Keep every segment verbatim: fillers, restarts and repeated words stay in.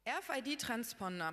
R F I D-Transponder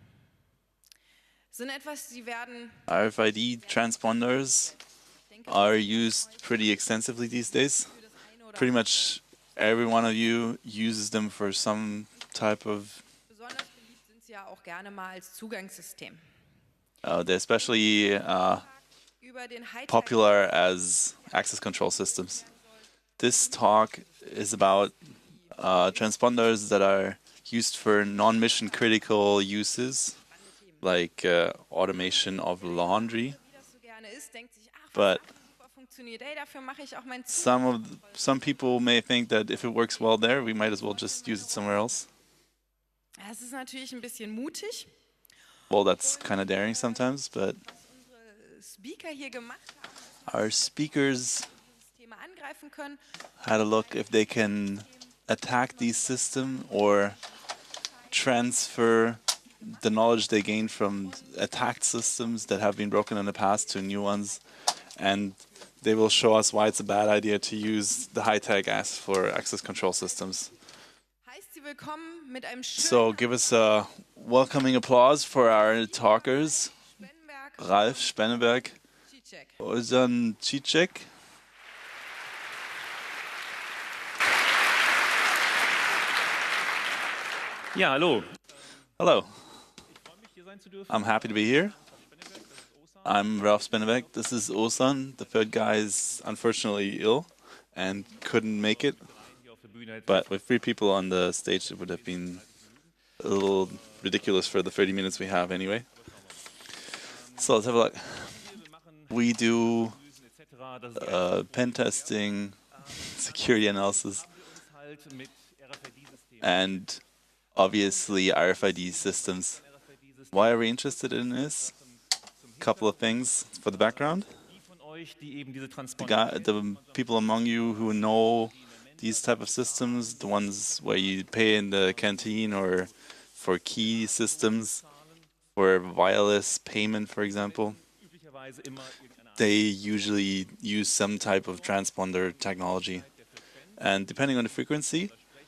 sind etwas, sie werden R F I D transponders are used pretty extensively these days. Pretty much every one of you uses them for some type of. Besonders beliebt sind sie ja auch gerne mal als Zugangssystem. Uh, they're especially uh, Über den Hightech popular as access control systems. This talk is about uh, transponders that are used for non-mission critical uses, like uh, automation of laundry. wie das so gerne ist, denkt sich, ach, But was super funktioniert, ey, dafür mache ich auch mein Zug. some of some people may think that if it works well there, we might as well just use it somewhere else. Das ist natürlich ein bisschen mutig, Well, that's kind of daring sometimes, but was unsere Speaker hier gemacht haben, our speakers dieses Thema angreifen können. had a look if they can attack these systems or transfer the knowledge they gained from attacked systems that have been broken in the past to new ones, and they will show us why it's a bad idea to use the high-tech as for access control systems. Heißt Sie willkommen mit einem schönen So give us a welcoming applause for our talkers, Spendenberg Ralf Spenneberg, Cicek. Ozan Cicek. Ja, hallo. Hello, Ich freue mich, hier sein zu dürfen. I'm happy to be here. I'm Ralf Spenneberg. This is Ozan. The third guy is unfortunately ill and couldn't make it. Hier auf der Bühne hätte But with three people on the stage, it would have been a little ridiculous for the thirty minutes we have anyway. So let's have a look. wir machen We do Analysen et cetera. Das ist uh, pen testing, security analysis, halt mit R F I D-Systemen. and obviously R F I D systems. Why are we interested in this? Couple of things for the background. Die von euch, die eben diese The, Transponder guy, the people among you who know these type of systems, the ones where you pay in the canteen or for key systems, for wireless payment, for example, üblicherweise immer irgendeine Art they usually use some type of transponder technology. And depending on the frequency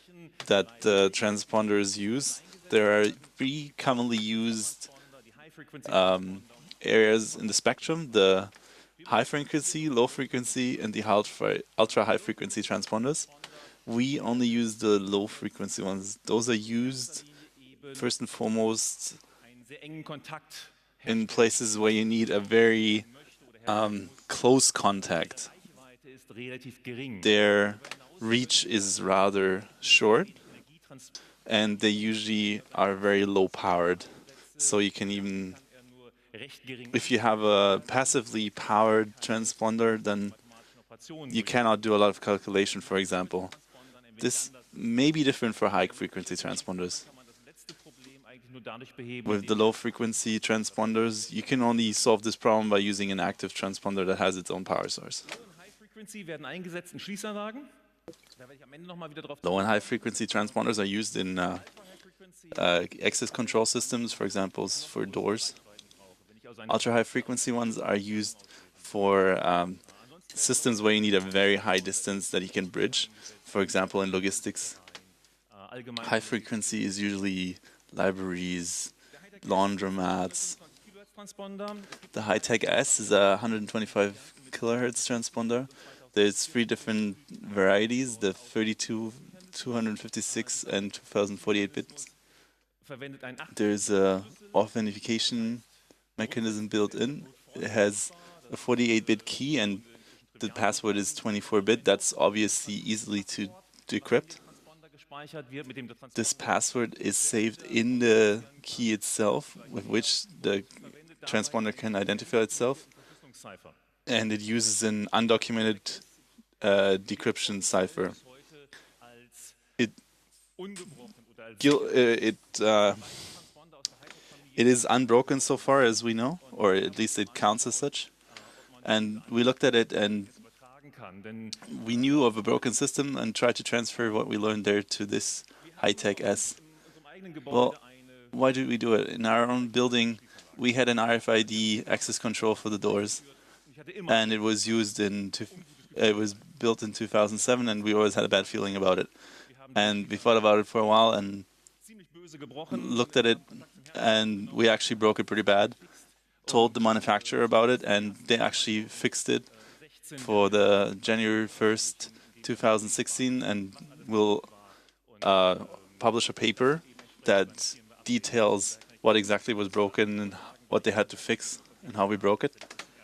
that the transponders use, there are three commonly used Transponder, die High Frequency um, areas in the spectrum: the high frequency, low frequency, and the ultra ultra high frequency transponders. We only use the low frequency ones. Those are used eben first and foremost einen sehr engen Kontakt in places where you need a very um, close contact. Reichweite ist relativ gering. Their reach is rather short, Energietrans- and they usually are very low powered. So you can even, er nur recht gering if you have a passively powered transponder, then automatischen Operationen you cannot do a lot of calculation, for example. This may be different for high frequency transponders. kann man das letzte Problem eigentlich nur dadurch beheben, With the low frequency transponders, you can only solve this problem by using an active transponder that has its own power source. Low und High Frequency werden eingesetzt in Schließanlagen. Da werde ich am Ende nochmal wieder drauf Low and high frequency transponders are used in uh, High Frequency. uh, access control systems, for example, for doors. Wenn ich also eine Ultra high frequency ones are used for um, systems where you need a very high distance that you can bridge, for example, in logistics. äh, allgemein High frequency is usually libraries, laundromats. Kilohertz Transponder. The High-Tech S is a one hundred twenty-five kilohertz transponder. There's three different varieties: the thirty-two, two hundred fifty-six, and two thousand forty-eight bits. Verwendet ein acht There's a authentication mechanism built in. It has a forty-eight bit key, and the password is twenty-four bit. That's obviously easily to decrypt. Transponder gespeichert wird, mit dem der Transponder This password is saved in the key itself, with which the transponder can identify itself, Verschlüsselungsziffer. and it uses an undocumented uh, decryption cipher. Heute als It ungebrochen oder als gil- uh, it uh, Transponder aus der Hightech-Familie it is unbroken so far as we know, or at least it counts as such. And we looked at it, and übertragen kann. Denn we knew of a broken system and tried to transfer what we learned there to this High-Tech S. in unserem eigenen Gebäude Well, eine why did we do it? In our own building, we had an R F I D access control for the doors, ich hatte immer and it was used in two, it was built in two thousand seven, and we always had a bad feeling about it. wir haben And we thought about it for a while, and ziemlich böse looked at it, and we actually broke it pretty bad. Told the manufacturer about it, and they actually fixed it for the January first, two thousand sixteen, and will uh, publish a paper that details what exactly was broken and what they had to fix and how we broke it.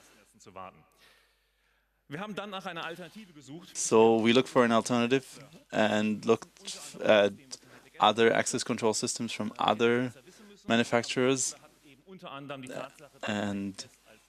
So we looked for an alternative and looked at other access control systems from other manufacturers, and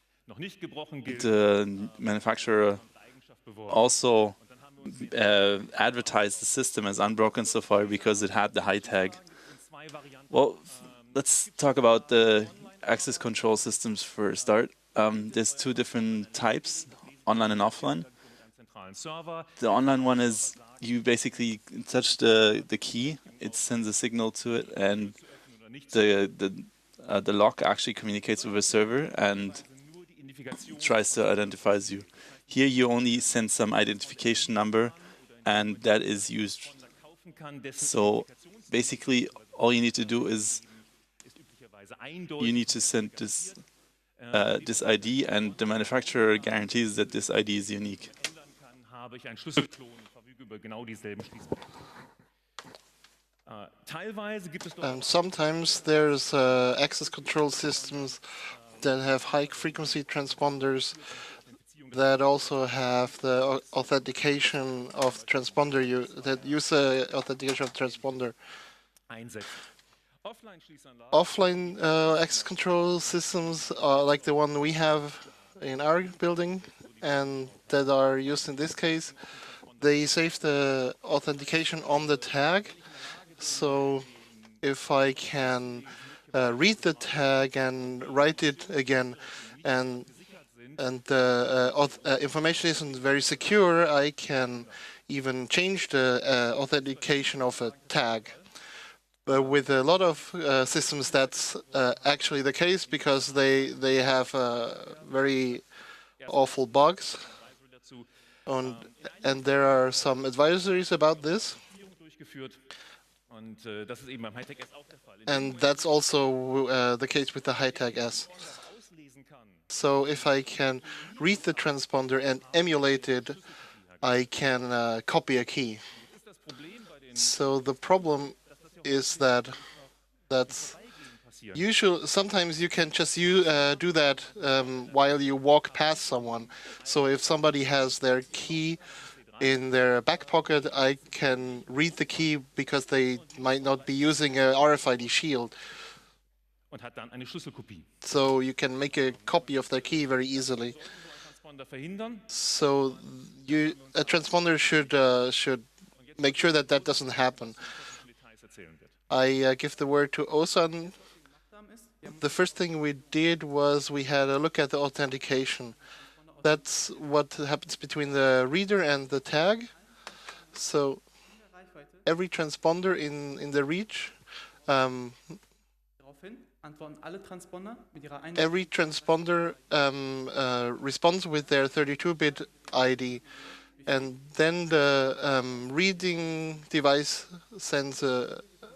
the manufacturer also uh, advertised the system as unbroken so far because it had the high tag. Well, let's talk about the access control systems for a start. Um, there's two different types, online and offline. The online one is you basically touch the, the key, it sends a signal to it, and the, the, uh, the lock actually communicates with a server and tries to identify you. Here you only send some identification number, and that is used. So basically all you need to do is you need to send this uh, this I D, and the manufacturer guarantees that this I D is unique. Um, sometimes there's uh, access control systems that have high-frequency transponders that also have the authentication of transponder, you, that use the authentication of transponder. Offline uh, access control systems are like the one we have in our building and that are used in this case. They save the authentication on the tag. So if I can uh, read the tag and write it again, and and the uh, uh, information isn't very secure, I can even change the uh, authentication of a tag. But with a lot of uh, systems, that's uh, actually the case because they they have uh, very awful bugs, and and there are some advisories about this. And that's also uh, the case with the HiTag S. So if I can read the transponder and emulate it, I can uh, copy a key. So the problem is that that's usually sometimes you can just you uh, do that um, while you walk past someone. So if somebody has their key in their back pocket, I can read the key because they might not be using a R F I D shield. So you can make a copy of their key very easily. So you, a transponder should uh, should make sure that that doesn't happen. I uh, give the word to Osan. The first thing we did was we had a look at the authentication. That's what happens between the reader and the tag. So every transponder in, in the reach, um, every transponder um, uh, responds with their thirty-two bit I D. And then the um, reading device sends a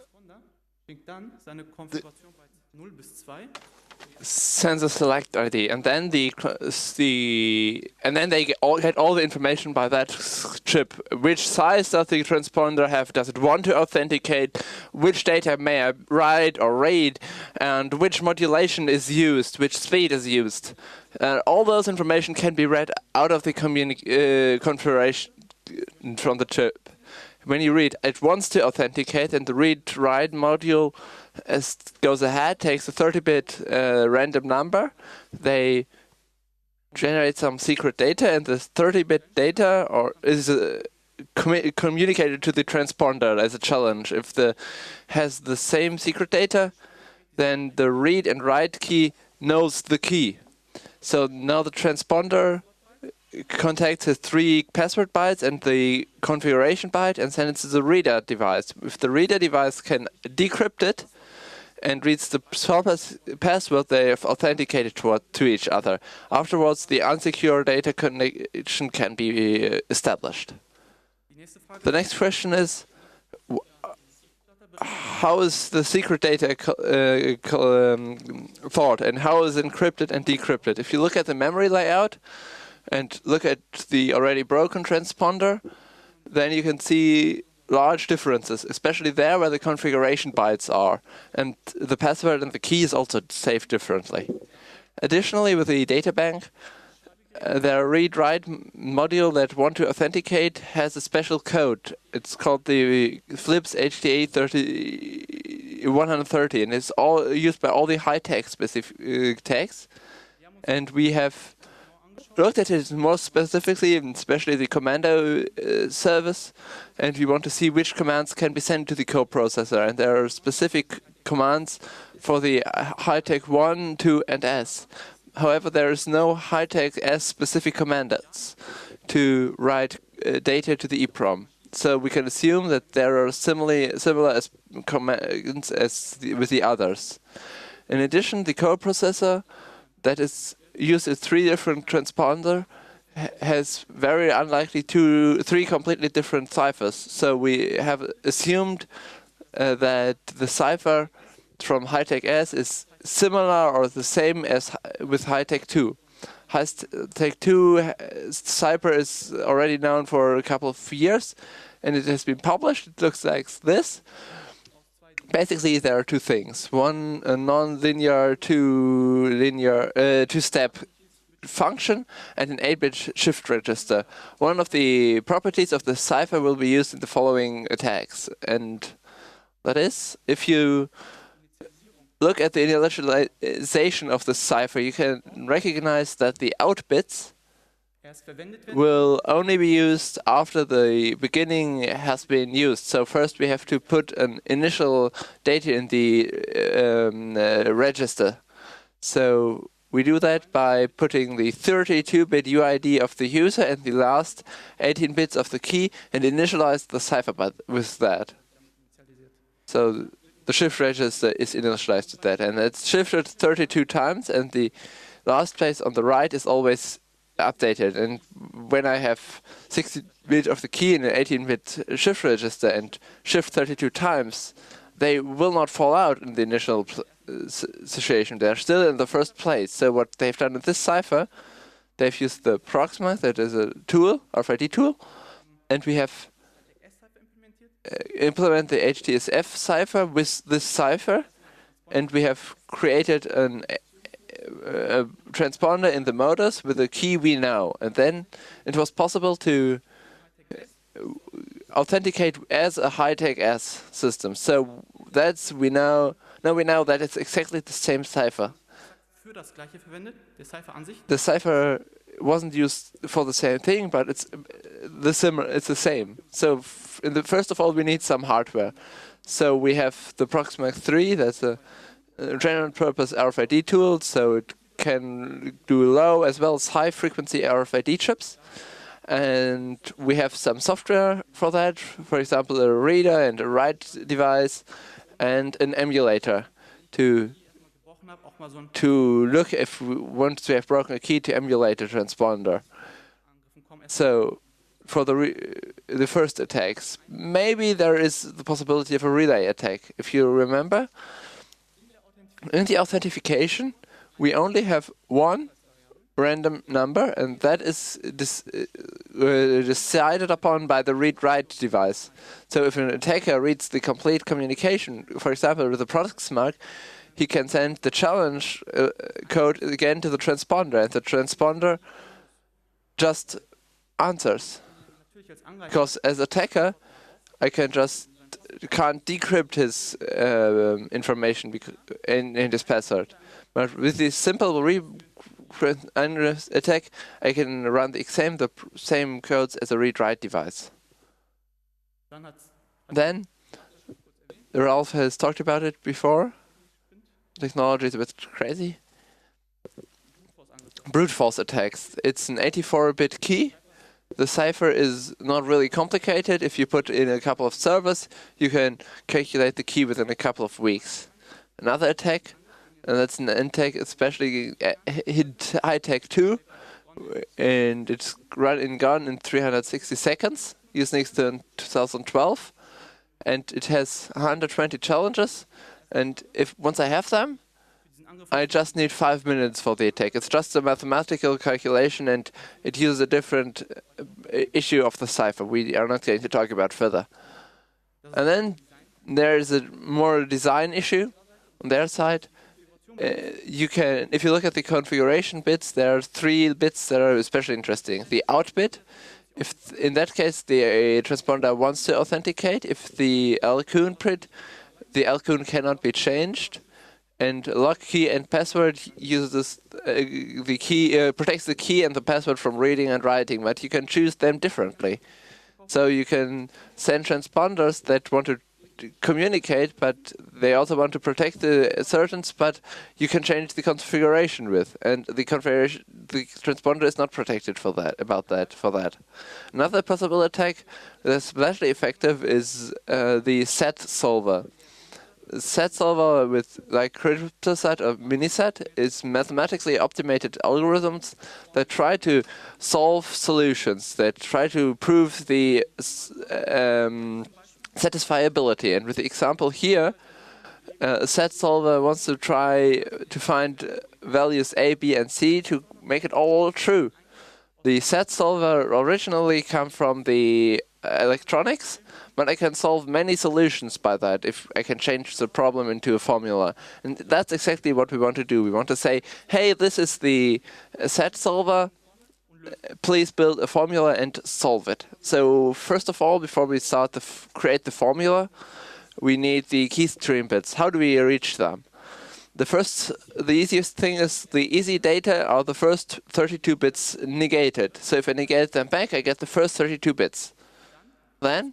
the, sends a select I D, and then the the and then they get all, get all the information by that chip. Which size does the transponder have? Does it want to authenticate? Which data may I write or read? And which modulation is used? Which speed is used? Uh, all those information can be read out of the uh, configuration from the chip. When you read, it wants to authenticate, and the read-write module as goes ahead, takes a thirty bit uh, random number. They generate some secret data, and this thirty bit data or is uh, commu communicated to the transponder as a challenge. If the has the same secret data, then the read and write key knows the key. So now the transponder contacts his three password bytes and the configuration byte and sends it to the reader device. If the reader device can decrypt it and reads the password, they have authenticated to, to each other. Afterwards, the unsecure data connection can be established. The next question is, how is the secret data uh, um, thought, and how is it encrypted and decrypted. If you look at the memory layout and look at the already broken transponder, then you can see large differences, especially there where the configuration bytes are, and the password and the key is also saved differently. Additionally, with the data bank, uh, their read-write module that want to authenticate has a special code. It's called the FLIPS H T A one thirty, and it's all used by all the high-tech specific tags. And we have looked at it more specifically, especially the commando uh, service, and we want to see which commands can be sent to the coprocessor. And there are specific commands for the high-tech one, two, and S. However, there is no high-tech S-specific commands to write uh, data to the EEPROM. So we can assume that there are similarly, similar as commands as the, with the others. In addition, the coprocessor that is used in three different transponder ha has very unlikely two, three completely different ciphers. So we have assumed uh, that the cipher from high-tech S is similar or the same as with high-tech two. high-tech two cipher is already known for a couple of years, and it has been published. It looks like this. Basically, there are two things: one, a non-linear, two linear, uh, two-step function, and an eight-bit shift register. One of the properties of the cipher will be used in the following attacks, and that is, if you look at the initialization of the cipher, you can recognize that the out bits will only be used after the beginning has been used. So first we have to put an initial data in the um, uh, register. So we do that by putting the thirty-two bit U I D of the user and the last eighteen bits of the key and initialize the cipher with that. So the shift register is initialized with that, and it's shifted thirty-two times, and the last place on the right is always updated. And when I have sixty bit of the key in an eighteen bit shift register and shift thirty-two times, they will not fall out in the initial situation. They're still in the first place. So what they've done in this cipher, they've used the Proxima, that is a tool, R F I D tool, and we have implement the H T S F cipher with this cipher, and we have created an, a, a transponder in the motors with a key we know, and then it was possible to authenticate as a high-tech S system. So that's we know now we know that it's exactly the same cipher. The cipher wasn't used for the same thing, but it's the similar. It's the same. So, f in the first of all, we need some hardware. So we have the Proxima three. That's a, a general-purpose R F I D tool. So it can do low as well as high-frequency R F I D chips. And we have some software for that. For example, a reader and a write device, and an emulator to. to look if we want to have broken a key to emulate a transponder. So for the re the first attacks, maybe there is the possibility of a relay attack. If you remember, in the authentication, we only have one random number, and that is dis uh, decided upon by the read-write device. So if an attacker reads the complete communication, for example, with the Proxmark, he can send the challenge uh, code again to the transponder, and the transponder just answers. Because as attacker, I can just can't decrypt his uh, information in, in his password. But with this simple re attack, I can run the same the same codes as a read-write device. Then Ralph has talked about it before. Technology is a bit crazy. Brute force attacks. It's an eighty-four bit key. The cipher is not really complicated. If you put in a couple of servers, you can calculate the key within a couple of weeks. Another attack, and that's an attack, especially hit high-tech two, and it's run in gun in three hundred sixty seconds, used next to in two thousand twelve. and it has one hundred twenty challenges. And if once I have them, I just need five minutes for the attack. It's just a mathematical calculation, and it uses a different uh, issue of the cipher. We are not going to talk about further. And then there is a more design issue on their side. Uh, you can, if you look at the configuration bits, there are three bits that are especially interesting. The out bit, if th in that case the uh, transponder wants to authenticate, if the Alcoon bit, the Alcoon cannot be changed, and lock key and password uses uh, the key uh, protects the key and the password from reading and writing, but you can choose them differently. So you can send transponders that want to communicate, but they also want to protect the assertions, but you can change the configuration with, and the configuration, the transponder is not protected for that, about that, for that. Another possible attack that's especially effective is uh, the set solver. Set solver with like CryptoSat or Minisat is mathematically optimated algorithms that try to solve solutions, that try to prove the um, satisfiability. And with the example here, uh, a set solver wants to try to find values A, B, and C to make it all true. The set solver originally come from the electronics, but I can solve many solutions by that if I can change the problem into a formula. And that's exactly what we want to do. We want to say, hey, this is the set solver. Please build a formula and solve it. So first of all, before we start to f create the formula, we need the key stream bits. How do we reach them? The first, the easiest thing is the easy data are the first thirty-two bits negated. So if I negate them back, I get the first thirty-two bits. Then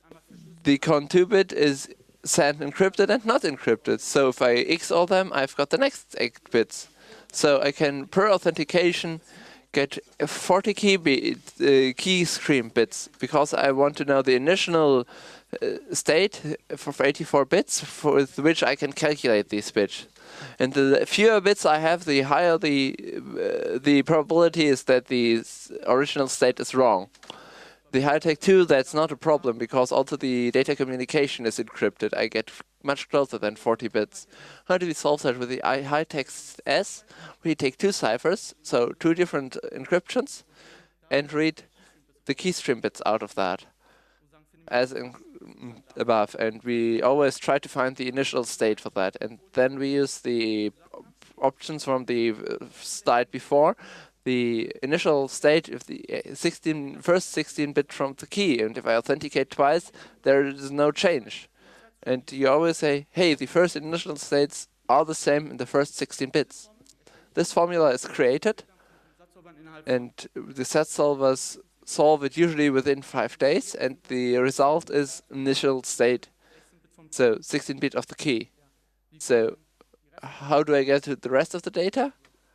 the con two bit is sent encrypted and not encrypted. So if I X O R them, I've got the next eight bits. So I can, per authentication, get forty key, uh, key stream bits, because I want to know the initial uh, state for eighty-four bits for, with which I can calculate these bits. And the fewer bits I have, the higher the uh, the probability is that the original state is wrong. The HiTech two, that's not a problem, because also the data communication is encrypted. I get much closer than forty bits. How do we solve that? With the HiTech S, we take two ciphers, so two different encryptions, and read the keystream bits out of that, as in above. And we always try to find the initial state for that. And then we use the options from the slide before. The initial state of the sixteen, first sixteen bit from the key, and if I authenticate twice, there is no change. And you always say, hey, the first initial states are the same in the first sixteen bits. This formula is created, and the set solvers solve it usually within five days, and the result is initial state, so sixteen bit of the key. So how do I get to the rest of the data?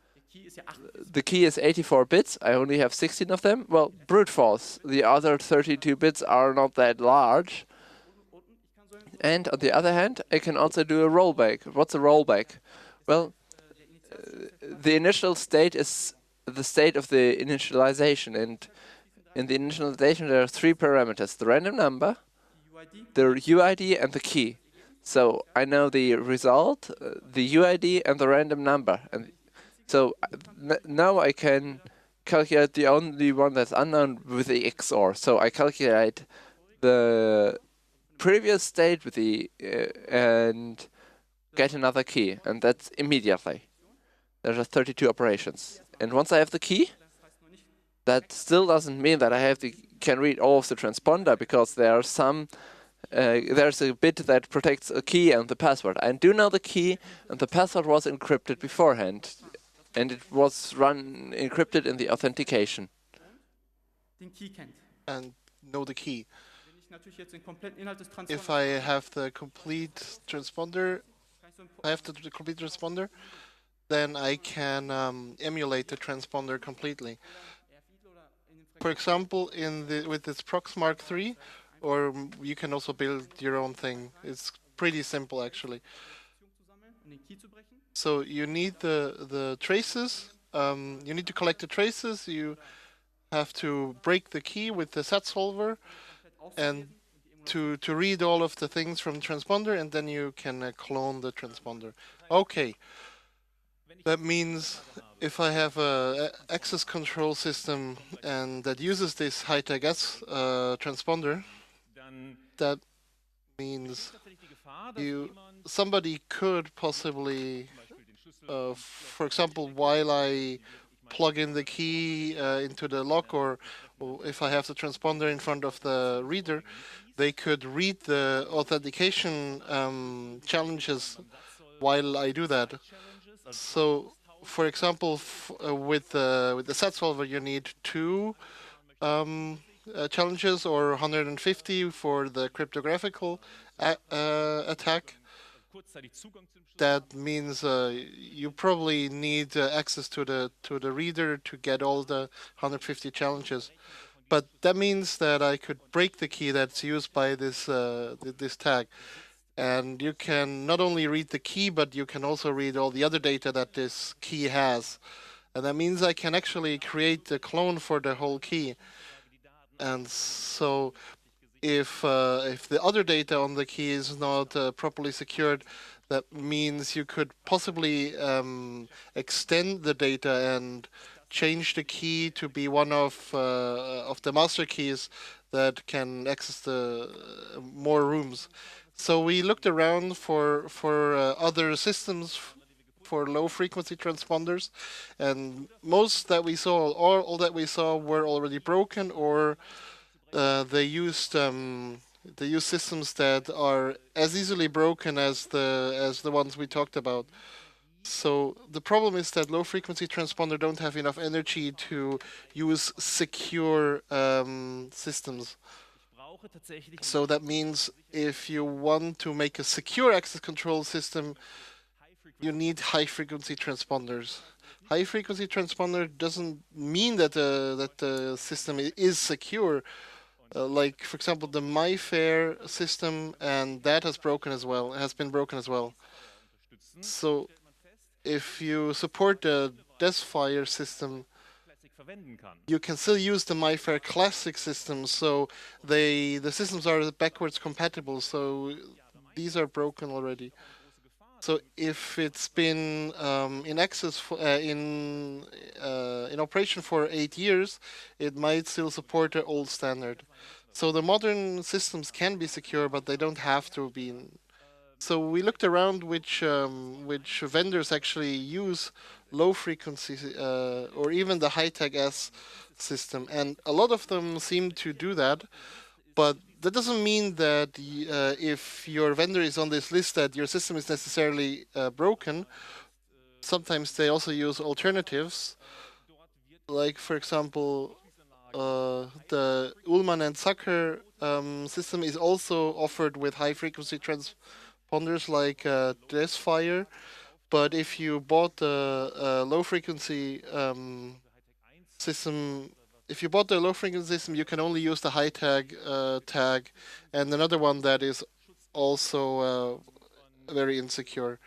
The key is eighty-four bits. I only have sixteen of them. Well, brute force. The other thirty-two bits are not that large. And on the other hand, I can also do a rollback. What's a rollback? Well, uh, the initial state is the state of the initialization. And in the initialization, there are three parameters: the random number, the U I D, and the key. So I know the result, uh, the U I D, and the random number. And so uh, now I can calculate the only one that's unknown with the X O R. So I calculate the previous state with the uh, and get another key, and that's immediately. There are thirty-two operations, and once I have the key, that still doesn't mean that I have the can read all of the transponder, because there are some. Uh, there's a bit that protects a key and the password. I do know the key, and the password was encrypted beforehand. And it was run encrypted in the authentication. And know the key. If I have the complete transponder, I have the, the complete transponder, then I can um, emulate the transponder completely. For example, in the with this Proxmark three, or you can also build your own thing. It's pretty simple, actually. So you need the the traces. Um, you need to collect the traces. You have to break the key with the set solver, and to to read all of the things from the transponder, and then you can uh, clone the transponder. Okay, that means if I have a a access control system and that uses this high-tech S uh, transponder, dann that means tatsächlich die Gefahr, dass you jemand somebody could possibly, zum Beispiel den Schlüssel uh, for example, while I plug in the key uh, into the lock, or, or if I have the transponder in front of the reader, they could read the authentication um, challenges while I do that. So, for example, f uh, with uh, with the S A T solver, you need two um, uh, challenges, or one hundred fifty for the cryptographical a uh, attack. kurzzeitig Zugang zu dem Schlüssel That means uh, you probably need uh, access to the to the reader to get all the one hundred fifty challenges. But that means that I could break the key that's used by this uh, th this tag, and you can not only read the key, but you can also read all the other data that this key has, and that means I can actually create a clone for the whole key. And so, if uh, if the other data on the key is not uh, properly secured, that means you could possibly um, extend the data and change the key to be one of uh, of the master keys that can access the uh, more rooms. So we looked around for for uh, other systems for low frequency transponders, and most that we saw, all, all that we saw were already broken, or uh, they used um, they use systems that are as easily broken as the as the ones we talked about. So the problem is that low frequency transponder don't have enough energy to use secure um, systems. brauche tatsächlich So that means if you want to make a secure access control system, you need high frequency transponders. High frequency transponder doesn't mean that the that the system i- is secure. Uh, like for example, the MyFair system, and that has broken as well. Has been broken as well. So if you support the Desfire system, Classic verwenden kann. you can still use the MyFair Classic system. So they the systems are backwards compatible. So these are broken already. So if it's been um, in access for, uh, in uh, in operation for eight years, it might still support the old standard. So the modern systems can be secure, but they don't have to be. So we looked around which um, which vendors actually use low frequency uh, or even the high-tech S system, and a lot of them seem to do that. But that doesn't mean that y- uh, if your vendor is on this list that your system is necessarily uh, broken. Sometimes they also use alternatives, like for example, uh, the Ullman and Zucker um, system is also offered with high-frequency transponders like uh, Desfire. But if you bought the uh, low-frequency um, system, if you bought the low-frequency system, you can only use the high tag uh, tag, and another one that is also uh, very insecure.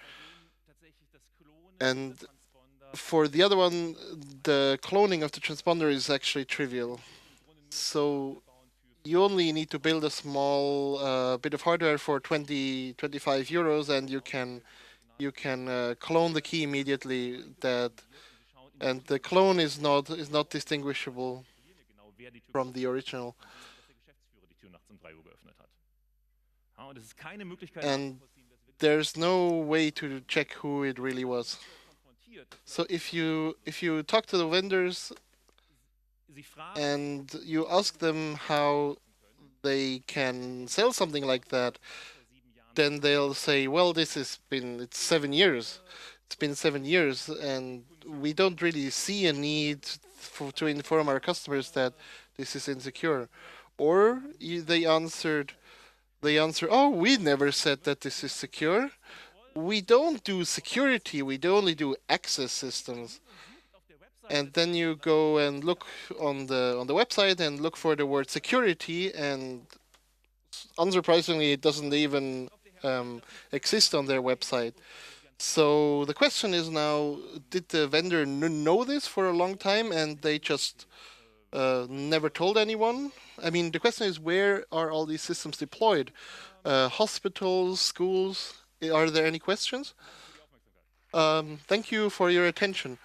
And for the other one, the cloning of the transponder is actually trivial. So you only need to build a small uh, bit of hardware for twenty, twenty-five euros, and you can you can uh, clone the key immediately. That and the clone is not is not distinguishable Genau, wer die Tür from the original. dass der Geschäftsführer die Tür nachts um drei Uhr geöffnet hat. Ja, und es ist keine Möglichkeit, And nachzuvollziehen, dass wir there's no way to check who it really was. konfrontiert. So if you if you talk to the vendors Sie fragen, and you ask them how they can sell something like that, then they'll say, well, this has been, it's seven years. It's been seven years, and we don't really see a need for, to inform our customers that this is insecure. Or you, they answered, they answer, oh, we never said that this is secure. We don't do security, we do only do access systems. And then you go and look on the on the website and look for the word security, and unsurprisingly, it doesn't even um, exist on their website. So the question is now: did the vendor kn- know this for a long time and they just uh, never told anyone, I mean, the question is, where are all these systems deployed? Uh, hospitals, schools? Are there any questions? Um, thank you for your attention.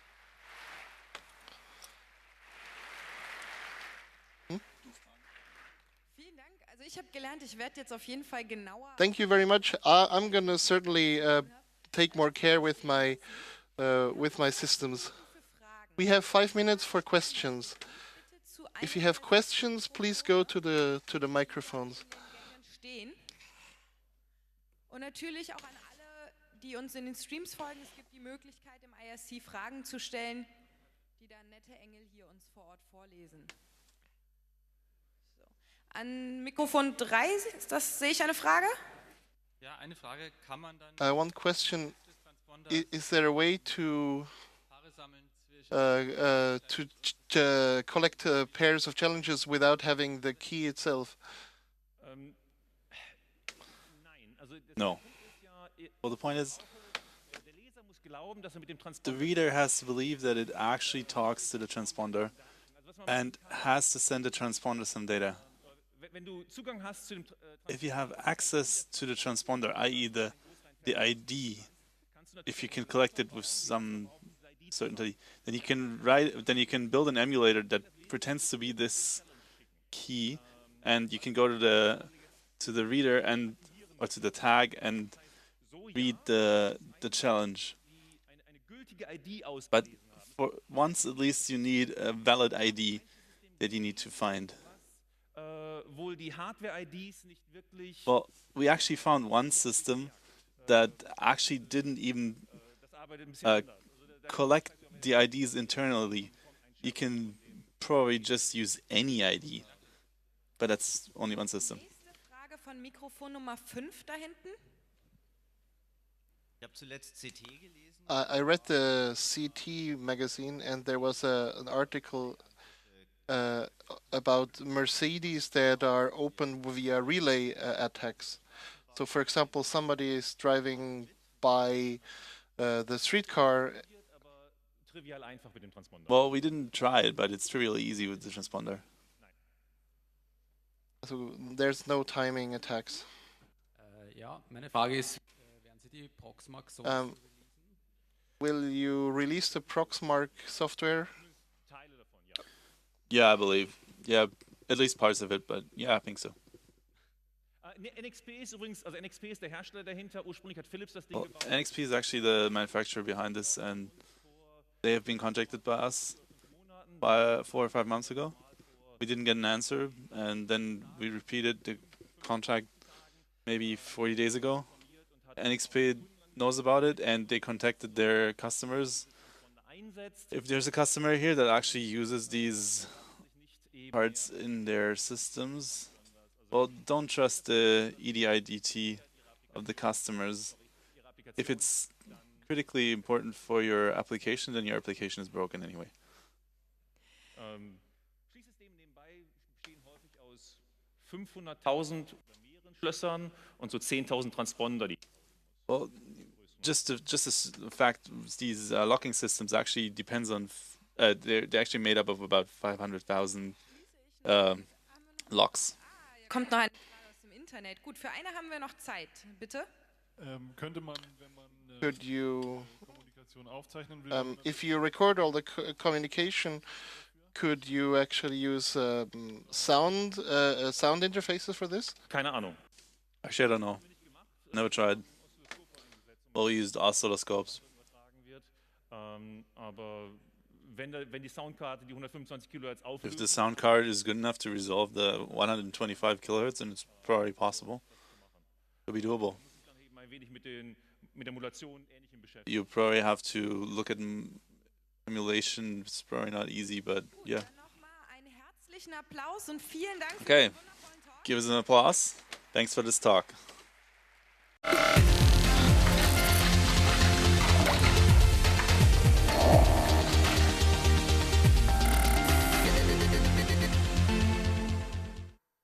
Thank you very much. I, I'm going to certainly uh, take more care with my uh, with my systems. We have five minutes for questions. If you have questions, please go to the to the microphones. Und natürlich auch an alle, die uns in den Streams folgen. Es gibt die Möglichkeit, im I R C Fragen zu stellen, die dann nette Engel hier uns vor Ort vorlesen. So. An Mikrofon drei, ist das, sehe ich eine Frage? Ja, eine Frage, kann man dann Uh, one question: is, is there a way to uh, uh, to ch uh, collect uh, pairs of challenges without having the key itself? Ähm, nein, also das No. Punkt ist ja, Well, the point is, der Leser muss glauben, dass er mit dem the Transponder reader has to believe that it actually talks to the transponder and has to send the transponder some data. wenn du Zugang hast zu dem äh, If you have access to the transponder, that is the the I D, if you can collect it with some certainty, then you can write, then you can build an emulator that pretends to be this key, and you can go to the to the reader and or to the tag and read the the challenge. eine, eine gültige I D aus. But for once, at least, you need a valid I D that you need to find. Äh, wohl die Hardware-I Ds nicht wirklich Well, we actually found one system that actually didn't even das arbeitet ein bisschen uh, anders. Also da- collect the I Ds internally. You can probably just use any I D, but that's only one system. Nächste Frage von Mikrofon Nummer fünf da hinten. Ich habe zuletzt C T gelesen. I, I read the C T magazine, and there was a, an article uh, about Mercedes that are open via relay uh, attacks. So, for example, somebody is driving by uh, the streetcar. aber trivial einfach mit dem Transponder. Well, we didn't try it, but it's trivially easy with the transponder. So there's no timing attacks. Äh, ja, meine Frage ist, äh, werden Sie die Proxmark so Um, will you release the Proxmark software? Teile davon, ja. Yeah, I believe. Yeah, at least parts of it, but yeah, I think so. Äh, ne, N X P ist übrigens, also N X P ist der Hersteller dahinter. Ursprünglich hat Philips das Ding Well, gebaut. N X P is actually the manufacturer behind this, and they have been contacted by us by four or five months ago. We didn't get an answer, and then we repeated the contract maybe forty days ago. N X P knows about it, and they contacted their customers. Einsetzt, If there's a customer here that actually uses these nicht eben parts in their systems, well, don't trust the E D I D T of the customers. If it's critically important for your application, then your application is broken anyway. Ähm, Schließsysteme nebenbei bestehen häufig aus fünfhunderttausend oder mehreren Schlössern und so zehntausend Transponder. Die Well, just to, just as a fact, these uh, locking systems actually depends on. F uh, they're they're actually made up of about five hundred thousand um, locks. Kommt noch eine Frage aus dem Internet. Gut, für eine haben wir noch Zeit. Bitte. Ähm, könnte man, wenn man äh, Could you, Kommunikation aufzeichnen will, um, if you record all the co communication, could you actually use um, sound uh, uh, sound interfaces for this? Keine Ahnung. Actually, I don't know. Never tried. Well, we used oscilloscopes. Übertragen wird. Ähm, aber wenn, da, wenn die Soundkarte die hundertfünfundzwanzig Kilohertz If auflöst, the sound card is good enough to resolve the one hundred twenty-five kilohertz, then it's probably possible. It'll be doable. dann eben ein wenig mit, den, mit der Modulation ähnlichem beschäftigt. You probably have to look at m- emulation. It's probably not easy, but yeah. Dann nochmal einen herzlichen Applaus und vielen Dank für Okay. den wundervollen Talk. Give us an applause. Thanks for this talk.